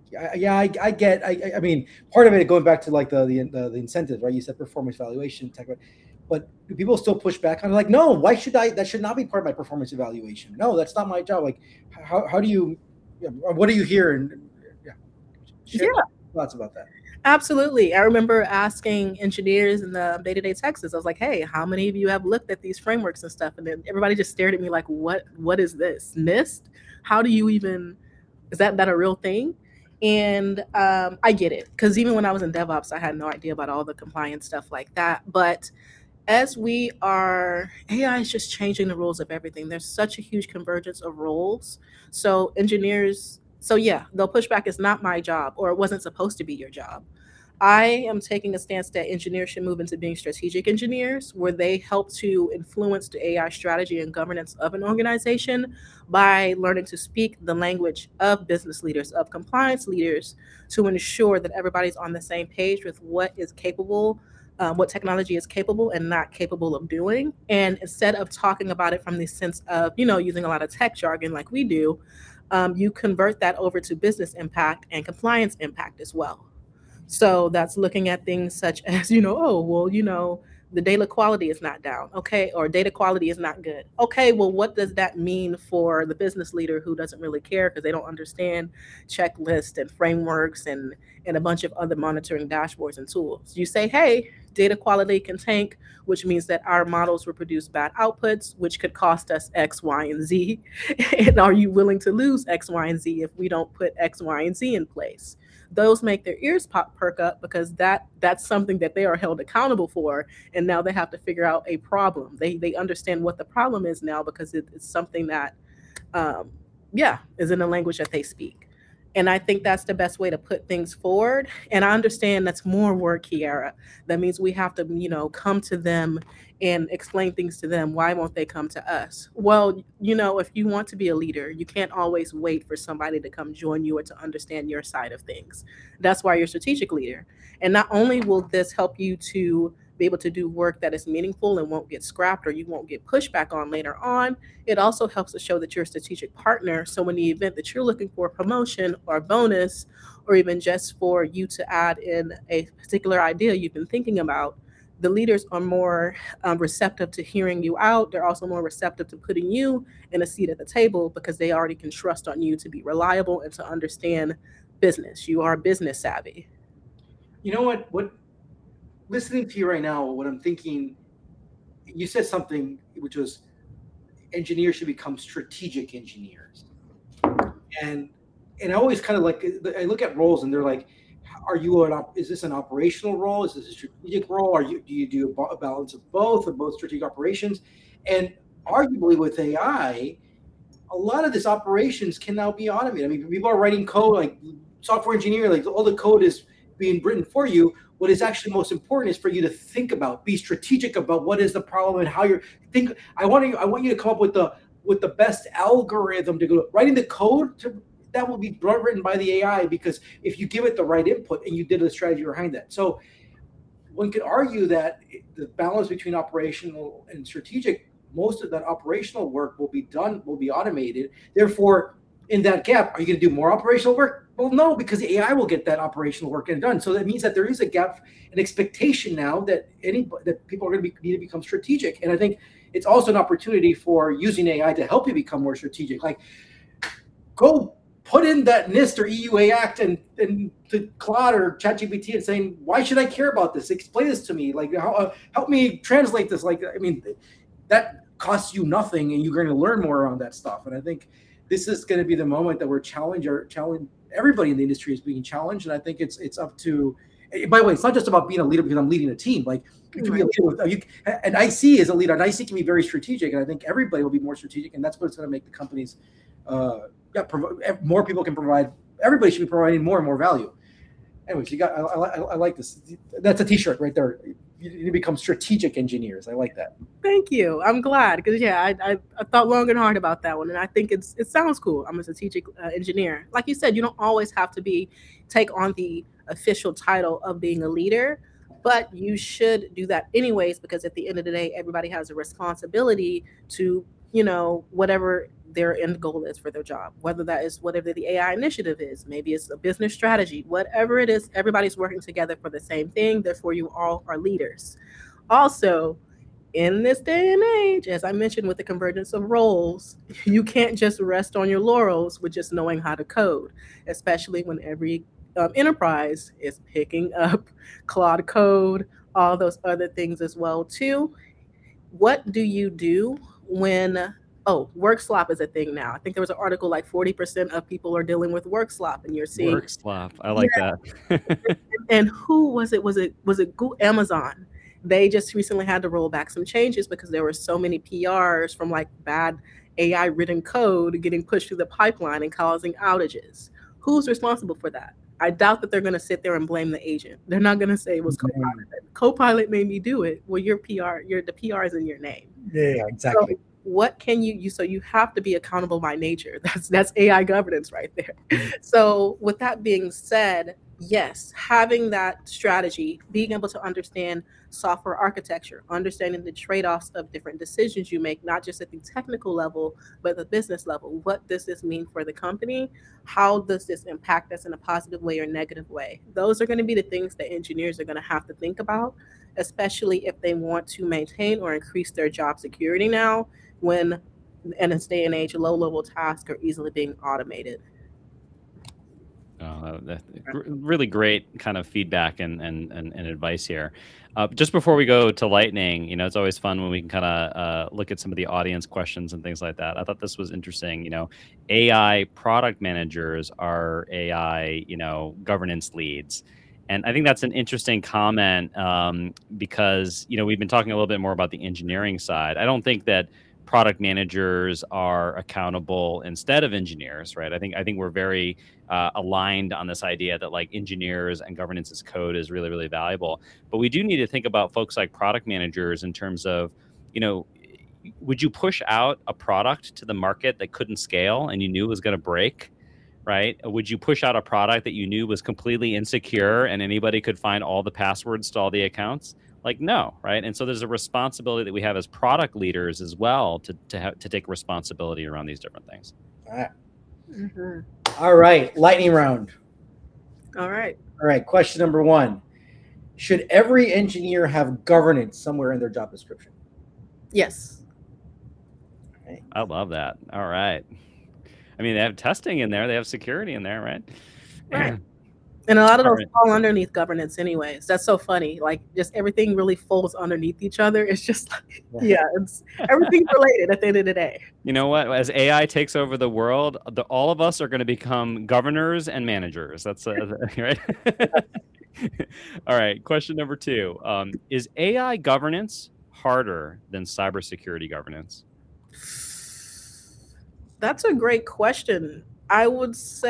I mean, part of it going back to like the incentives, right? You said performance evaluation, but do people still push back on it? Like, no, why should I? That should not be part of my performance evaluation. No, that's not my job. Like, how do you? What do you hear? And share thoughts about that. Absolutely. I remember asking engineers in the day-to-day Texas, I was like, hey, how many of you have looked at these frameworks and stuff? And then everybody just stared at me like, what is this? NIST? How do you even, is that a real thing? And I get it. Because even when I was in DevOps, I had no idea about all the compliance stuff like that. But as AI is just changing the rules of everything. There's such a huge convergence of roles. So engineers, they'll push back. It's not my job, or it wasn't supposed to be your job. I am taking a stance that engineers should move into being strategic engineers, where they help to influence the AI strategy and governance of an organization by learning to speak the language of business leaders, of compliance leaders, to ensure that everybody's on the same page with what is capable what technology is capable and not capable of doing. And instead of talking about it from the sense of, using a lot of tech jargon like we do, you convert that over to business impact and compliance impact as well. So that's looking at things such as, oh, well, the data quality is not down. Okay. Or data quality is not good. Okay. Well, what does that mean for the business leader who doesn't really care because they don't understand checklists and frameworks and a bunch of other monitoring dashboards and tools? You say, hey, data quality can tank, which means that our models will produce bad outputs, which could cost us X, Y, and Z. And are you willing to lose X, Y, and Z if we don't put X, Y, and Z in place? Those make their ears perk up because that's something that they are held accountable for, and now they have to figure out a problem. They understand what the problem is now because it's something that is in the language that they speak. And I think that's the best way to put things forward. And I understand that's more work, Kiara. That means we have to, come to them and explain things to them. Why won't they come to us? Well, if you want to be a leader, you can't always wait for somebody to come join you or to understand your side of things. That's why you're a strategic leader. And not only will this help you to be able to do work that is meaningful and won't get scrapped or you won't get pushback on later on, it also helps to show that you're a strategic partner. So in the event that you're looking for a promotion or a bonus, or even just for you to add in a particular idea you've been thinking about, the leaders are more receptive to hearing you out. They're also more receptive to putting you in a seat at the table because they already can trust on you to be reliable and to understand business. You are business savvy. You know what? Listening to you right now, what I'm thinking, you said something which was engineers should become strategic engineers. And I always kind of I look at roles and they're like, is this an operational role? Is this a strategic role? Do you do a balance of both strategic operations? And arguably with AI, a lot of this operations can now be automated. I mean, people are writing code, like software engineer, like all the code is being written for you. What is actually most important is for you to think about, be strategic about what is the problem and how you're think. I want you to come up with the best algorithm to go writing the code that will be written by the AI, because if you give it the right input and you did a strategy behind that. So one could argue that the balance between operational and strategic, most of that operational work will be automated. Therefore, in that gap, are you going to do more operational work? Well, no, because the AI will get that operational work done. So that means that there is a gap, an expectation now that people are going to need to become strategic. And I think it's also an opportunity for using AI to help you become more strategic. Like, go put in that NIST or EUA Act and to Claude or ChatGPT and saying, why should I care about this? Explain this to me. Like, help me translate this. Like, I mean, that costs you nothing, and you're going to learn more around that stuff. And I think this is going to be the moment that we're challenge everybody in the industry is being challenged. And I think it's up to, by the way, it's not just about being a leader because I'm leading a team. Like, you can be a leader and IC is a leader, and IC can be very strategic. And I think everybody will be more strategic, and that's what's going to make the companies, more people can provide. Everybody should be providing more and more value. Anyways, I like this. That's a T-shirt right there. You become strategic engineers. I like that. Thank you. I'm glad because I thought long and hard about that one, and I think it sounds cool. I'm a strategic engineer. Like you said, you don't always have to take on the official title of being a leader, but you should do that anyways, because at the end of the day, everybody has a responsibility to whatever their end goal is for their job, whether that is whatever the AI initiative is, maybe it's a business strategy, whatever it is, everybody's working together for the same thing. Therefore, you all are leaders. Also, in this day and age, as I mentioned with the convergence of roles, you can't just rest on your laurels with just knowing how to code, especially when every enterprise is picking up Claude Code, all those other things as well too. What do you do when work slop is a thing now? I think there was an article like 40% of people are dealing with work slop, and you're seeing work slop. I like that. And who was it? Was it Google, Amazon? They just recently had to roll back some changes because there were so many PRs from like bad AI written code getting pushed through the pipeline and causing outages. Who's responsible for that? I doubt that they're going to sit there and blame the agent. They're not going to say it was Copilot. Copilot made me do it. Well, the PR is in your name. Yeah, exactly. So what can you so you have to be accountable by nature. That's AI governance right there. So with that being said, Yes, having that strategy, being able to understand software architecture, understanding the trade-offs of different decisions you make, not just at the technical level, but the business level. What does this mean for the company? How does this impact us in a positive way or negative way? Those are going to be the things that engineers are going to have to think about, especially if they want to maintain or increase their job security now, when in this day and age, low-level tasks are easily being automated. Really great kind of feedback and advice here. Just before we go to lightning, it's always fun when we can kind of look at some of the audience questions and things like that. I thought this was interesting. AI product managers are AI, governance leads. And I think that's an interesting comment because, we've been talking a little bit more about the engineering side. I don't think that product managers are accountable instead of engineers, right? I think we're very aligned on this idea that like engineers and governance as code is really, really valuable. But we do need to think about folks like product managers in terms of, would you push out a product to the market that couldn't scale and you knew was going to break? Right? Would you push out a product that you knew was completely insecure and anybody could find all the passwords to all the accounts? Like, no, right? And so there's a responsibility that we have as product leaders as well to take responsibility around these different things. All right. All right. Lightning round. All right. Question number 1. Should every engineer have governance somewhere in their job description? Yes. Okay. I love that. All right. I mean, they have testing in there. They have security in there, right? Right. And a lot of those fall underneath governance anyways. That's so funny. Like, just everything really folds underneath each other. It's just like, it's everything's related at the end of the day. You know what? As AI takes over the world, all of us are going to become governors and managers. That's right. All right. Question number 2. Is AI governance harder than cybersecurity governance? That's a great question. I want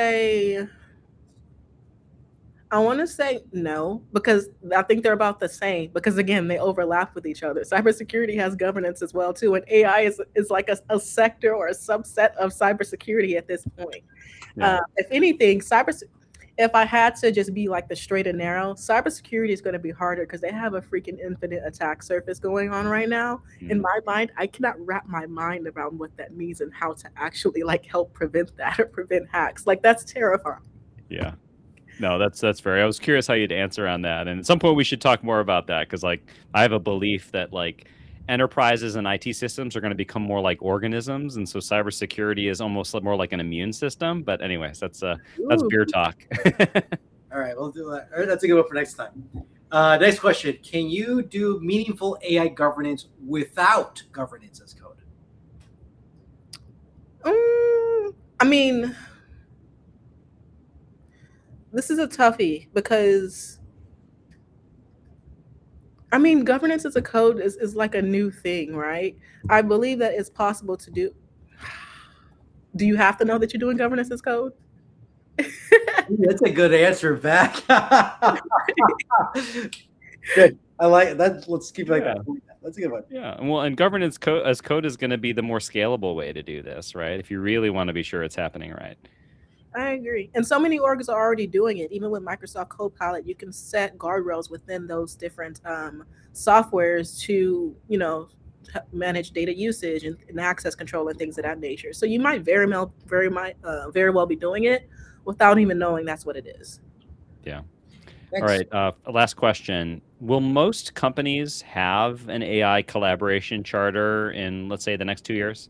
to say no, because I think they're about the same, because again, they overlap with each other. Cybersecurity has governance as well too, and AI is like a sector or a subset of cybersecurity at this point. Yeah. If anything, if I had to just be like the straight and narrow, cybersecurity is going to be harder because they have a freaking infinite attack surface going on right now. In my mind, I cannot wrap my mind around what that means and how to actually like help prevent that or prevent hacks. Like, that's terrifying. Yeah. No, that's fair. I was curious how you'd answer on that. And at some point we should talk more about that, because like I have a belief that like enterprises and IT systems are going to become more like organisms, and so cybersecurity is almost more like an immune system. But anyways, that's beer talk. All right, we'll do that. All right, that's a good one for next time. Next question: can you do meaningful AI governance without governance as code? I mean, this is a toughie because, I mean, governance as a code is like a new thing, right? I believe that it's possible to do. Do you have to know that you're doing governance as code? That's a good answer, back. Good. I like that. Let's keep it like that. That's a good one. Yeah. Well, and governance as code is going to be the more scalable way to do this, right? If you really want to be sure it's happening right. I agree. And so many orgs are already doing it. Even with Microsoft Copilot, you can set guardrails within those different softwares to, manage data usage and access control and things of that nature. So you might very well be doing it without even knowing that's what it is. Yeah. Thanks. All right. Last question. Will most companies have an AI collaboration charter in, let's say, the next 2 years?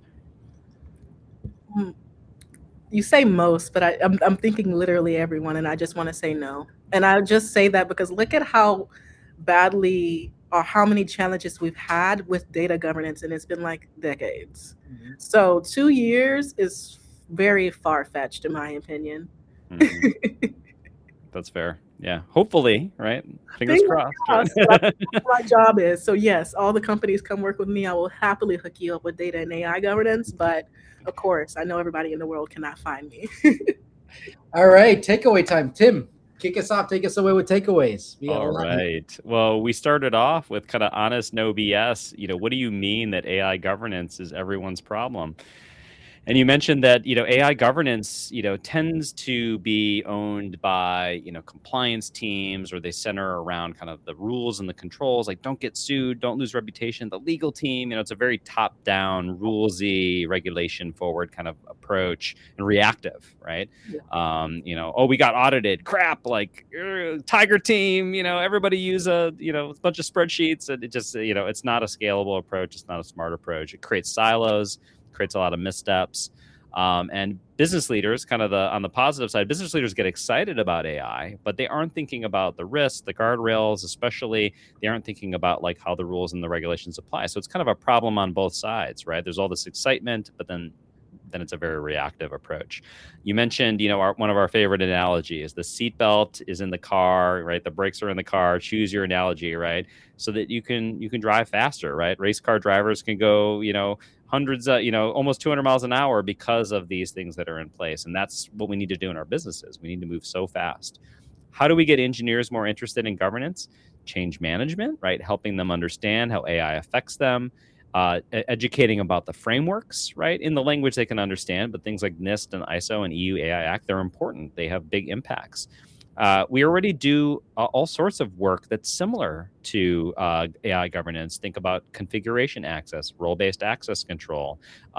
You say most, but I'm thinking literally everyone, and I just want to say no. And I just say that because look at how badly or how many challenges we've had with data governance, and it's been like decades. Mm-hmm. So 2 years is very far-fetched, in my opinion. Mm-hmm. That's fair. Yeah. Hopefully, right? Fingers crossed. That's what my job is. So yes, all the companies come work with me. I will happily hook you up with data and AI governance, but of course, I know everybody in the world cannot find me. All right, takeaway time. Tim, kick us off. Take us away with takeaways. All right. Well, we started off with kind of honest, no BS. What do you mean that AI governance is everyone's problem? And you mentioned that, AI governance, tends to be owned by, compliance teams, or they center around kind of the rules and the controls, like don't get sued, don't lose reputation. The legal team, it's a very top-down, rulesy, regulation-forward kind of approach and reactive, right? Oh, we got audited. Crap, like Tiger team, everybody use a bunch of spreadsheets, and it just, it's not a scalable approach. It's not a smart approach. It creates silos, creates a lot of missteps. And business leaders, kind of on the positive side, business leaders get excited about AI, but they aren't thinking about the risks, the guardrails, especially they aren't thinking about like how the rules and the regulations apply. So it's kind of a problem on both sides, right? There's all this excitement, but then it's a very reactive approach. You mentioned, one of our favorite analogies, the seatbelt is in the car, right? The brakes are in the car. Choose your analogy, right? So that you can drive faster, right? Race car drivers can go, hundreds, almost 200 miles an hour because of these things that are in place. And that's what we need to do in our businesses. We need to move so fast. How do we get engineers more interested in governance? Change management, right? Helping them understand how AI affects them. Educating about the frameworks, right, in the language they can understand, but things like NIST and ISO and EU AI Act, they're important. They have big impacts. We already do all sorts of work that's similar to AI governance. Think about configuration access, role-based access control,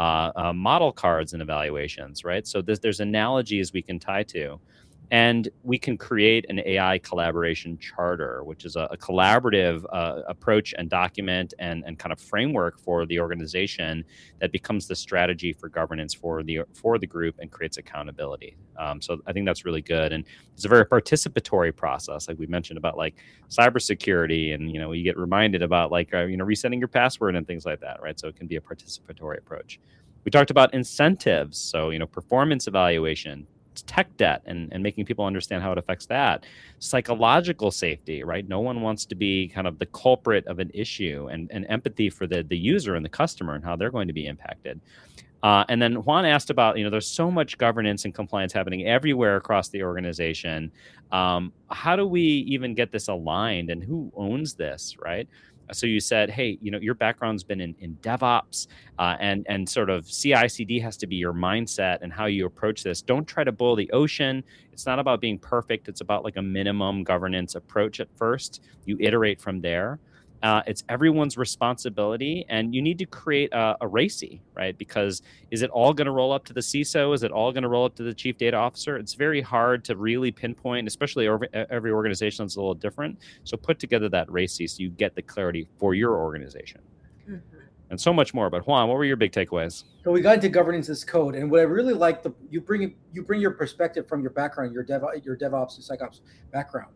model cards and evaluations, right? So there's analogies we can tie to. And we can create an AI collaboration charter, which is a collaborative approach and document and kind of framework for the organization that becomes the strategy for governance for the group and creates accountability. So I think that's really good. And it's a very participatory process, like we mentioned about like cybersecurity, and you get reminded about like resetting your password and things like that, right? So it can be a participatory approach. We talked about incentives, so performance evaluation, tech debt, and making people understand how it affects that. Psychological safety, right? No one wants to be kind of the culprit of an issue, and empathy for the user and the customer and how they're going to be impacted. And then Juan asked about, there's so much governance and compliance happening everywhere across the organization. How do we even get this aligned, and who owns this, right? So you said, hey, your background's been in DevOps, and sort of CI/CD has to be your mindset and how you approach this. Don't try to boil the ocean. It's not about being perfect. It's about like a minimum governance approach at first. You iterate from there. It's everyone's responsibility, and you need to create a RACI, right? Because is it all going to roll up to the CISO? Is it all going to roll up to the chief data officer? It's very hard to really pinpoint, especially every organization is a little different. So put together that RACI so you get the clarity for your organization. Mm-hmm. And so much more. But Juan, what were your big takeaways? So we got into governance as code, and what I really like, you bring your perspective from your background, your DevOps and SecOps background.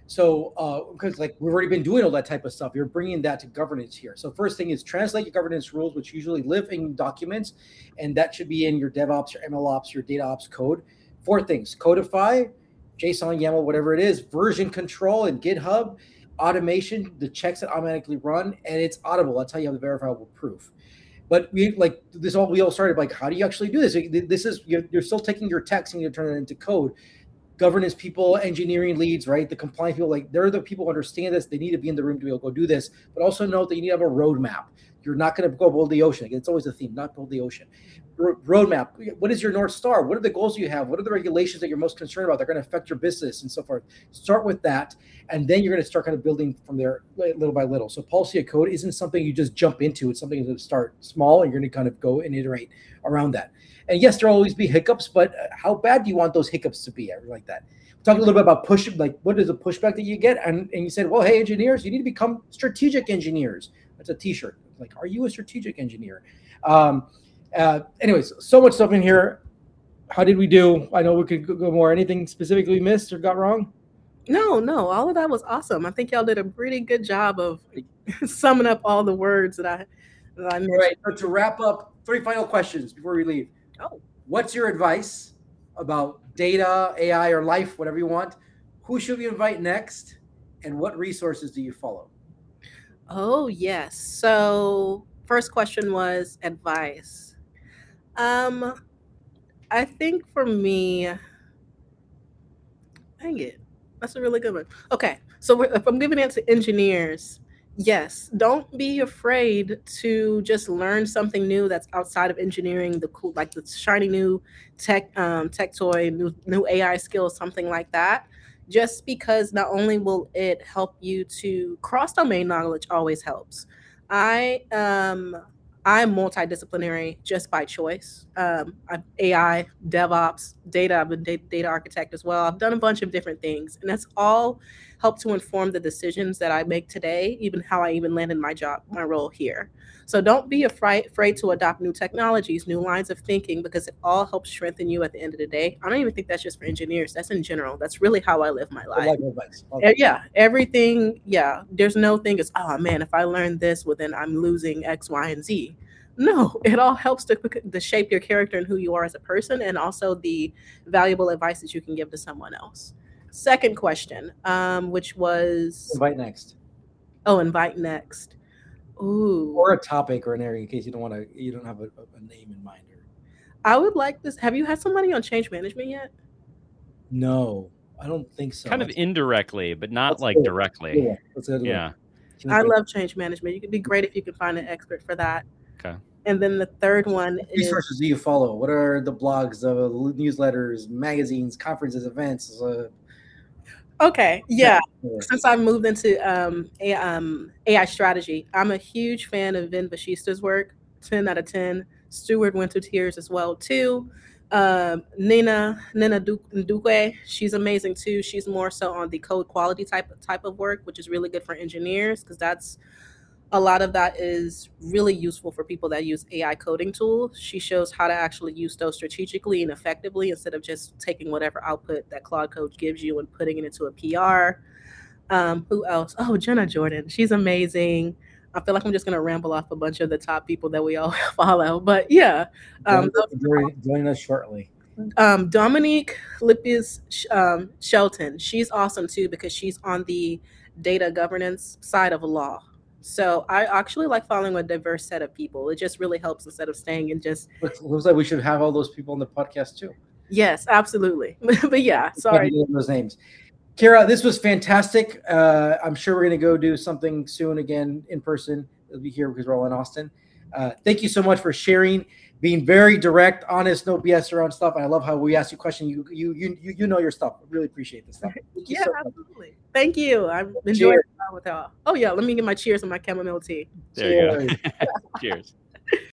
So, because like we've already been doing all that type of stuff, you're bringing that to governance here. So first thing is translate your governance rules, which usually live in documents, and that should be in your DevOps, your MLOps, your DataOps code. 4 things: codify, JSON, YAML, whatever it is, version control in GitHub, automation, the checks that automatically run, and it's auditable. That's how you have the verifiable proof. But we all started like, how do you actually do this? This is you're still taking your text and you turn it into code. Governance people, engineering leads, right? The compliance people, like they're the people who understand this. They need to be in the room to be able to go do this, but also note that you need to have a roadmap. You're not going to go boil the ocean. Again, it's always a theme, not boil the ocean. Roadmap. What is your North Star? What are the goals you have? What are the regulations that you're most concerned about? They're going to affect your business and so forth. Start with that, and then you're going to start kind of building from there little by little. So policy of code isn't something you just jump into. It's something to start small, and you're going to kind of go and iterate around that. And yes, there'll always be hiccups, but how bad do you want those hiccups to be? I really like that. Talk a little bit about like what is the pushback that you get? And you said, well, hey, engineers, you need to become strategic engineers. That's a t-shirt. Like, are you a strategic engineer? Anyways, so much stuff in here. How did we do? I know we could go more. Anything specifically missed or got wrong? No, all of that was awesome. I think y'all did a pretty good job of summing up all the words that I mentioned. All right, so to wrap up, 3 final questions before we leave. Oh. What's your advice about data, AI, or life, whatever you want? Who should we invite next? And what resources do you follow? Oh, yes. So first question was advice. I think for me, dang it, that's a really good one. Okay, so if I'm giving it to engineers, Yes, don't be afraid to just learn something new that's outside of engineering, the cool, like the shiny new tech toy, new AI skills, something like that. Just because not only will it help you to cross domain knowledge always helps. I I'm multidisciplinary just by choice. I'm AI, DevOps, data. I've been data architect as well. I've done a bunch of different things, and that's all help to inform the decisions that I make today, even how I even landed my job, my role here. So don't be afraid to adopt new technologies, new lines of thinking, because it all helps strengthen you at the end of the day. I don't even think that's just for engineers. That's in general. That's really how I live my life. Like advice. Okay. Yeah, everything. Yeah, there's no thing is, oh man, if I learn this, well, then I'm losing X, Y, and Z. No, it all helps to shape your character and who you are as a person, and also the valuable advice that you can give to someone else. Second question, which was, Invite next. oh, invite next. Ooh, Or a topic or an area in case you don't have a name in mind. Or I would like this. Have you had somebody on change management yet? no, I don't think so. Kind of indirectly, but not That's like good. directly. Yeah, that's a good one. Yeah. I love change management. You could be great if you could find an expert for that. Okay. And then the third one What is, resources do you follow? What are the blogs, the newsletters, magazines, conferences, events? okay, yeah. Yeah. Since I moved into AI strategy, I'm a huge fan of Vin Bashista's work. 10 out of 10. Stuart went to tears as well too. Nina Ndukwe, she's amazing too. She's more so on the code quality type of work, which is really good for engineers because that's a lot of that is really useful for people that use AI coding tools. She shows how to actually use those strategically and effectively instead of just taking whatever output that Claude Code gives you and putting it into a PR. Who else? Oh, Jenna Jordan. She's amazing. I feel like I'm just going to ramble off a bunch of the top people that we all follow. But yeah. Join us shortly. Dominique Lippius Shelton. She's awesome too because she's on the data governance side of law. So I actually like following a diverse set of people. It just really helps instead of staying in just. Looks like we should have all those people on the podcast too. Yes, absolutely. But yeah, sorry. Those names. Kara, this was fantastic. I'm sure we're going to go do something soon again in person. It'll be here because we're all in Austin. Thank you so much for sharing, being very direct, honest, no BS around stuff. And I love how we ask you questions. You know your stuff. I really appreciate this stuff. Yeah, absolutely. Thank you. I'm enjoying it with y'all. Oh yeah, let me get my cheers and my chamomile tea. There you go. Cheers.